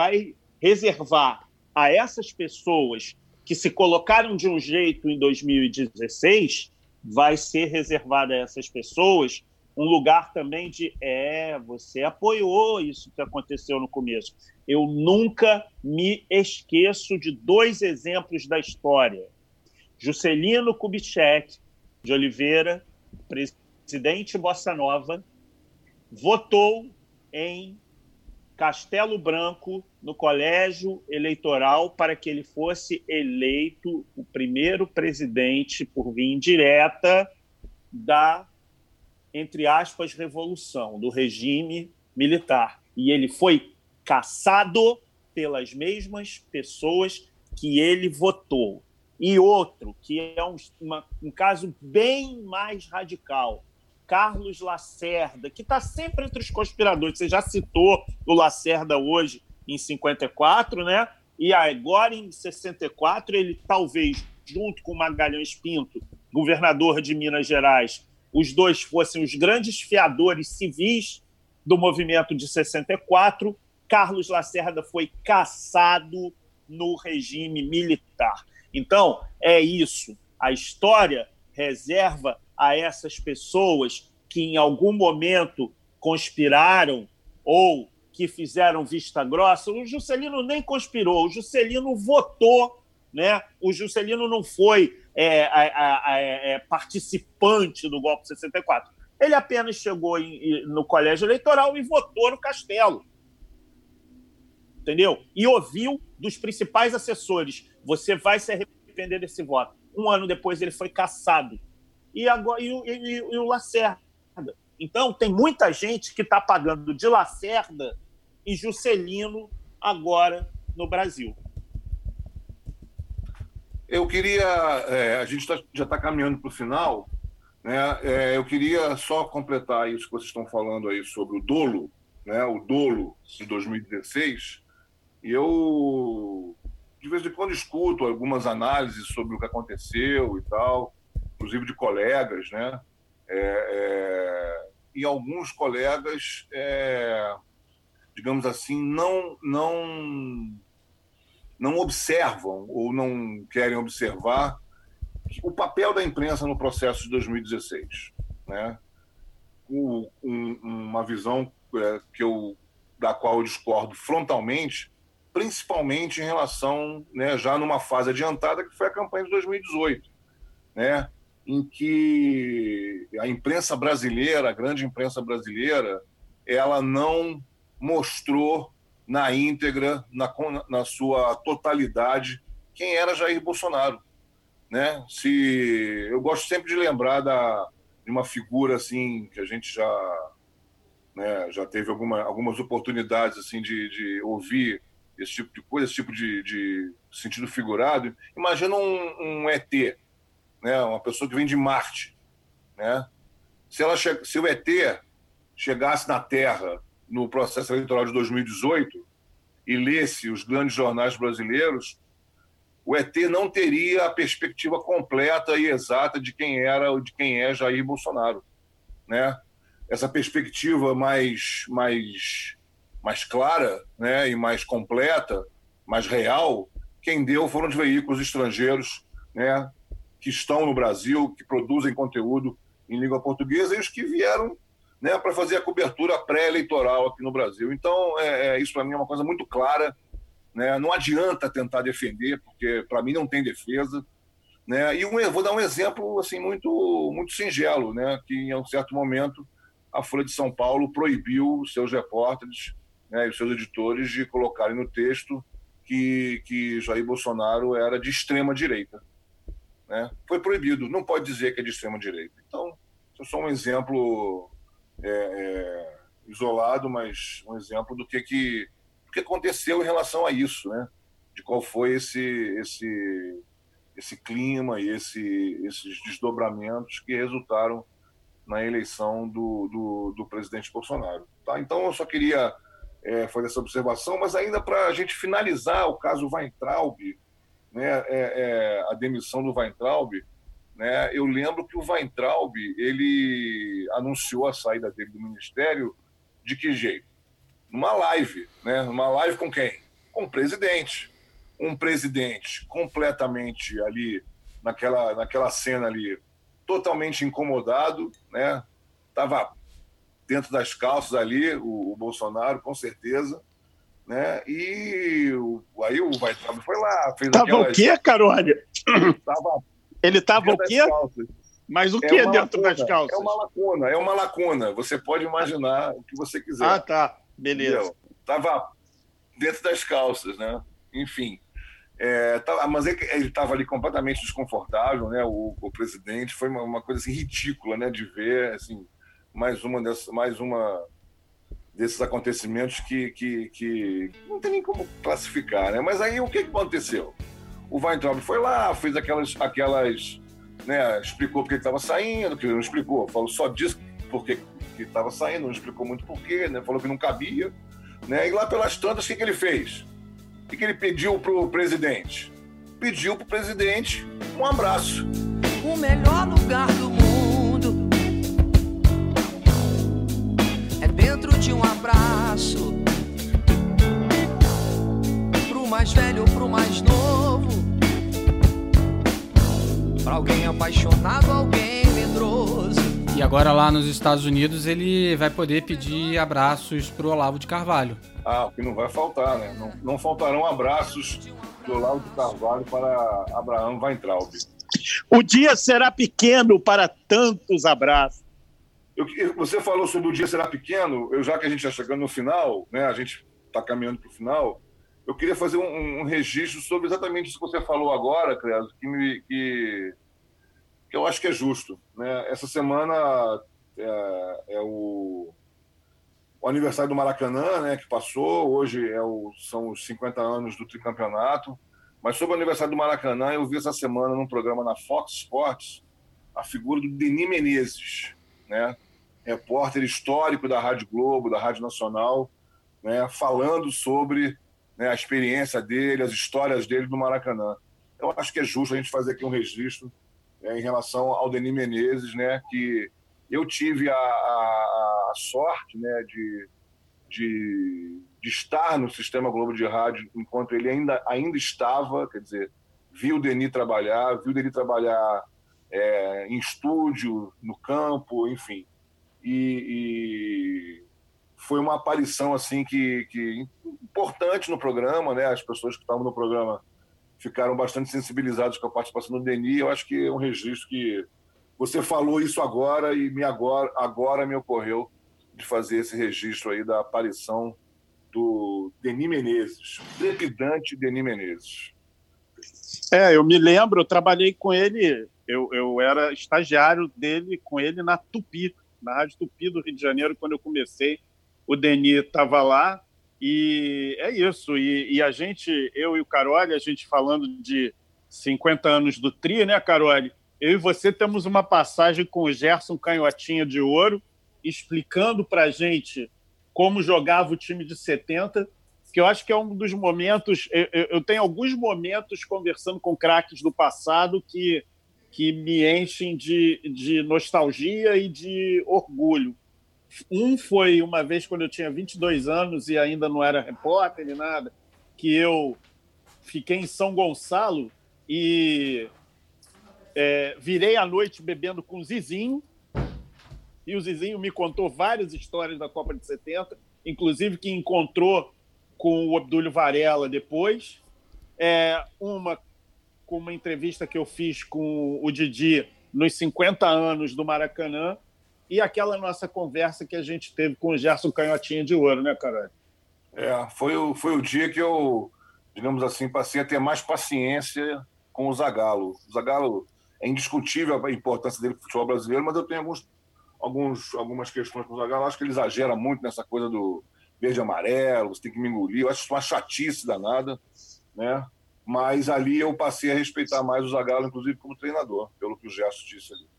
reservar a essas pessoas que se colocaram de um jeito em 2016, vai ser reservada a essas pessoas um lugar também de você apoiou isso que aconteceu no começo. Eu nunca me esqueço de 2 exemplos da história. Juscelino Kubitschek de Oliveira, presidente Bossa Nova, votou em Castelo Branco, no colégio eleitoral, para que ele fosse eleito o primeiro presidente por via indireta da, entre aspas, revolução, do regime militar. E ele foi caçado pelas mesmas pessoas que ele votou. E outro, que é um caso bem mais radical, Carlos Lacerda, que está sempre entre os conspiradores. Você já citou o Lacerda hoje em 54, né? E agora em 64, ele talvez, junto com Magalhães Pinto, governador de Minas Gerais, os dois fossem os grandes fiadores civis do movimento de 64. Carlos Lacerda foi caçado no regime militar. Então, é isso. A história reserva a essas pessoas que em algum momento conspiraram ou que fizeram vista grossa. O Juscelino nem conspirou, o Juscelino votou
né? O Juscelino não foi participante do golpe de 64. Ele apenas chegou no colégio eleitoral e votou no Castelo. Entendeu? E ouviu dos principais assessores: você vai se arrepender desse voto. Um ano depois ele foi cassado. E o Lacerda. Então, tem muita gente que está pagando de Lacerda e Juscelino agora no Brasil.
Eu queria... a gente já está caminhando para o final, né? Eu queria só completar isso que vocês estão falando aí sobre o dolo, né? O dolo de 2016. E eu, de vez em quando, escuto algumas análises sobre o que aconteceu e tal, inclusive de colegas, né? E alguns colegas, digamos assim, não observam ou não querem observar o papel da imprensa no processo de 2016, né? Uma visão da qual eu discordo frontalmente, principalmente em relação, né, já numa fase adiantada, que foi a campanha de 2018, né? Em que a imprensa brasileira, a grande imprensa brasileira, ela não mostrou na íntegra, na sua totalidade, quem era Jair Bolsonaro, né? Eu gosto sempre de lembrar de uma figura assim que a gente já teve algumas oportunidades assim de ouvir esse tipo de coisa, esse tipo de sentido figurado. Imagina um ET, né? Uma pessoa que vem de Marte, né? Se o ET chegasse na Terra no processo eleitoral de 2018 e lesse os grandes jornais brasileiros, o ET não teria a perspectiva completa e exata de quem era ou de quem é Jair Bolsonaro, né? Essa perspectiva mais clara, né, e mais completa, mais real, quem deu foram os veículos estrangeiros, né, que estão no Brasil, que produzem conteúdo em língua portuguesa e os que vieram, né, para fazer a cobertura pré-eleitoral aqui no Brasil. Então, isso para mim é uma coisa muito clara, né? Não adianta tentar defender, porque para mim não tem defesa, né? E vou dar um exemplo assim, muito, muito singelo, né, que em um certo momento a Folha de São Paulo proibiu os seus repórteres, né, e os seus editores de colocarem no texto que Jair Bolsonaro era de extrema-direita, né? Foi proibido, não pode dizer que é de extrema-direita. Então, isso é só um exemplo isolado, mas um exemplo do que aconteceu em relação a isso, né? De qual foi esse clima e esses desdobramentos que resultaram na eleição do presidente Bolsonaro. Tá? Então, eu só queria fazer essa observação, mas ainda para a gente finalizar o caso Weintraub, né, a demissão do Weintraub, né, eu lembro que o Weintraub ele anunciou a saída dele do ministério de que jeito? Numa live, né? Numa live com quem? Com o presidente. Um presidente completamente ali, naquela cena ali, totalmente incomodado, né? Estava dentro das calças ali, o Bolsonaro, com certeza, né? E aí o Weintraub foi lá, fez
o quê, Carone? Ele estava o quê?
Calças.
Mas o que dentro das calças?
É uma lacuna. Você pode imaginar o que você quiser.
Ah, tá. Beleza.
Estava dentro das calças, né? Enfim. Mas ele estava ali completamente desconfortável, né? O presidente. Foi uma coisa assim, ridícula, né? De ver assim, mais uma desses acontecimentos que não tem nem como classificar, né? Mas aí o que aconteceu? O Weintraub foi lá, fez aquelas né? Explicou por que estava saindo, que não explicou, falou só disso porque que estava saindo, não explicou muito porquê, né? Falou que não cabia, né? E lá pelas tantas, o que ele fez? O que ele pediu para o presidente? Pediu para o presidente um abraço.
O melhor lugar do mundo é dentro de um abraço. Pro mais velho ou pro mais novo, pra alguém apaixonado, alguém medroso.
E agora lá nos Estados Unidos ele vai poder pedir abraços pro Olavo de Carvalho.
O que não vai faltar, né? Não faltarão abraços de Olavo de Carvalho para Abraham Weintraub.
O dia será pequeno para tantos abraços.
Você falou sobre o dia será pequeno, já que a gente está chegando no final, né, a gente está caminhando para o final, eu queria fazer um registro sobre exatamente isso que você falou agora, Creso, que eu acho que é justo. Né? Essa semana é o aniversário do Maracanã, né, que passou, hoje são os 50 anos do tricampeonato, mas sobre o aniversário do Maracanã, eu vi essa semana num programa na Fox Sports a figura do Denis Menezes, né, repórter histórico da Rádio Globo, da Rádio Nacional, né, falando sobre, né, a experiência dele, as histórias dele do Maracanã. Eu acho que é justo a gente fazer aqui um registro, em relação ao Denis Menezes, né, que eu tive a sorte, né, de estar no Sistema Globo de Rádio enquanto ele ainda estava, quer dizer, vi o Denis trabalhar em estúdio, no campo, enfim. E foi uma aparição assim que importante no programa, né? As pessoas que estavam no programa ficaram bastante sensibilizadas com a participação do Denis. Eu acho que é um registro que você falou isso agora e agora me ocorreu de fazer esse registro aí da aparição do Denis Menezes, trepidante Denis Menezes.
Eu me lembro, eu trabalhei com ele, eu era estagiário dele, com ele na Tupi, na Rádio Tupi do Rio de Janeiro, quando eu comecei. O Denis estava lá e é isso. E a gente, eu e o Caroli, a gente falando de 50 anos do Tri, né, Caroli? Eu e você temos uma passagem com o Gerson Canhotinha de Ouro, explicando para a gente como jogava o time de 70, que eu acho que é um dos momentos... Eu tenho alguns momentos conversando com craques do passado que me enchem de nostalgia e de orgulho. Um foi uma vez quando eu tinha 22 anos e ainda não era repórter nem nada, que eu fiquei em São Gonçalo e virei à noite bebendo com o Zizinho, e o Zizinho me contou várias histórias da Copa de 70, inclusive que encontrou com o Obdúlio Varela depois. Uma com uma entrevista que eu fiz com o Didi nos 50 anos do Maracanã, e aquela nossa conversa que a gente teve com o Gerson Canhotinha de Ouro, né, Caralho?
Foi o dia que eu, digamos assim, passei a ter mais paciência com o Zagallo. O Zagallo, é indiscutível a importância dele para o futebol brasileiro, mas eu tenho algumas questões com o Zagallo. Acho que ele exagera muito nessa coisa do verde e amarelo, você tem que me engolir. Eu acho isso uma chatice danada, né? Mas ali eu passei a respeitar mais o Zagallo, inclusive como treinador, pelo que o Gerson disse ali.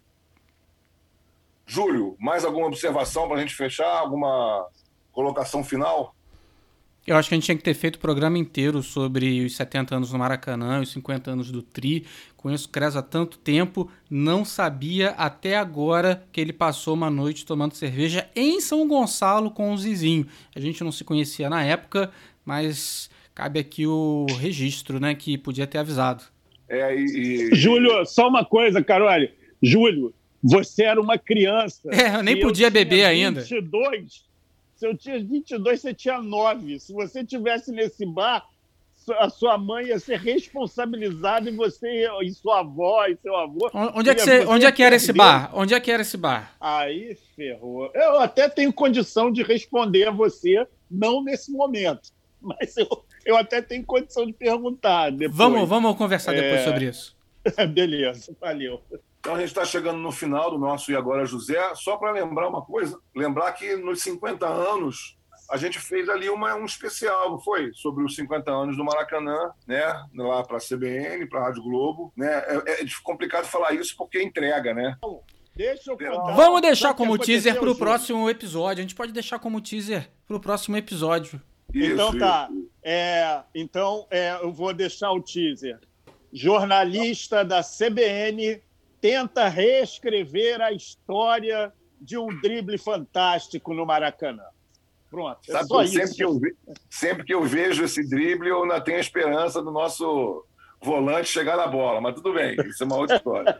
Júlio, mais alguma observação para a gente fechar? Alguma colocação final?
Eu acho que a gente tinha que ter feito o programa inteiro sobre os 70 anos do Maracanã, os 50 anos do Tri. Conheço o Creso há tanto tempo, não sabia até agora que ele passou uma noite tomando cerveja em São Gonçalo com o Zizinho. A gente não se conhecia na época, mas cabe aqui o registro, né, que podia ter avisado.
Júlio, só uma coisa, Caroli. Júlio, você era uma criança.
Eu nem podia beber ainda.
22. Se eu tinha 22, você tinha 9. Se você estivesse nesse bar, a sua mãe ia ser responsabilizada e você, e sua avó, e seu avô...
Onde é que era esse bar? Onde é que era esse bar?
Aí ferrou. Eu até tenho condição de responder a você, não nesse momento. Mas eu até tenho condição de perguntar depois.
Vamos conversar depois sobre isso.
Beleza, valeu.
Então a gente está chegando no final do nosso E Agora José. Só para lembrar uma coisa, lembrar que nos 50 anos a gente fez ali um especial, não foi? Sobre os 50 anos do Maracanã, né? Lá para a CBN, para a Rádio Globo. Né? É complicado falar isso porque entrega, né?
Deixa eu contar.
Vamos deixar como teaser para o próximo episódio. A gente pode deixar como teaser para o próximo episódio.
Então tá. Então eu vou deixar o teaser. Jornalista da CBN tenta reescrever a história de um drible fantástico no Maracanã. Pronto,
Sabe, só isso. Sempre que eu vejo esse drible, eu ainda tenho a esperança do nosso volante chegar na bola, mas tudo bem, isso é uma outra história.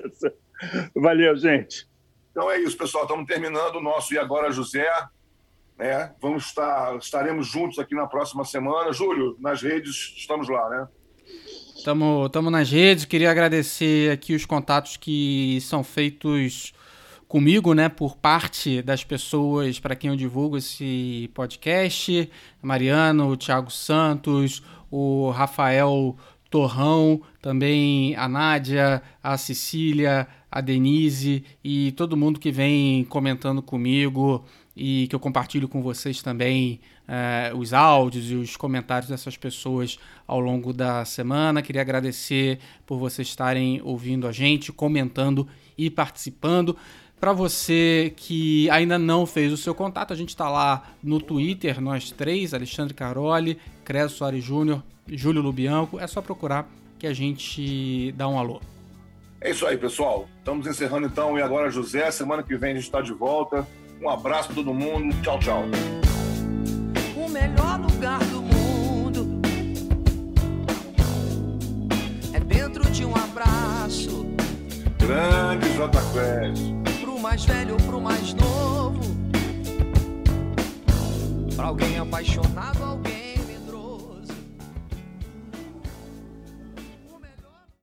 Beleza. Valeu, gente.
Então é isso, pessoal. Estamos terminando o nosso E Agora José. né? Estaremos juntos aqui na próxima semana. Júlio, nas redes, estamos lá, né?
Estamos nas redes. Queria agradecer aqui os contatos que são feitos comigo, né, por parte das pessoas para quem eu divulgo esse podcast. Mariano, o Thiago Santos, o Rafael Torrão, também a Nádia, a Cecília, a Denise e todo mundo que vem comentando comigo e que eu compartilho com vocês também os áudios e os comentários dessas pessoas ao longo da semana. Queria agradecer por vocês estarem ouvindo a gente, comentando e participando. Para você que ainda não fez o seu contato, a gente está lá no Twitter, nós três, Alexandre Caroli, Creso Soares Júnior, Júlio Lubianco. É só procurar que a gente dá um alô.
É isso aí, pessoal. Estamos encerrando então. E agora, José, semana que vem a gente está de volta. Um abraço para todo mundo. Tchau, tchau.
O melhor lugar do mundo é dentro de um abraço.
Grande Jota Quest.
Pro mais velho ou pro mais novo, pra alguém apaixonado, alguém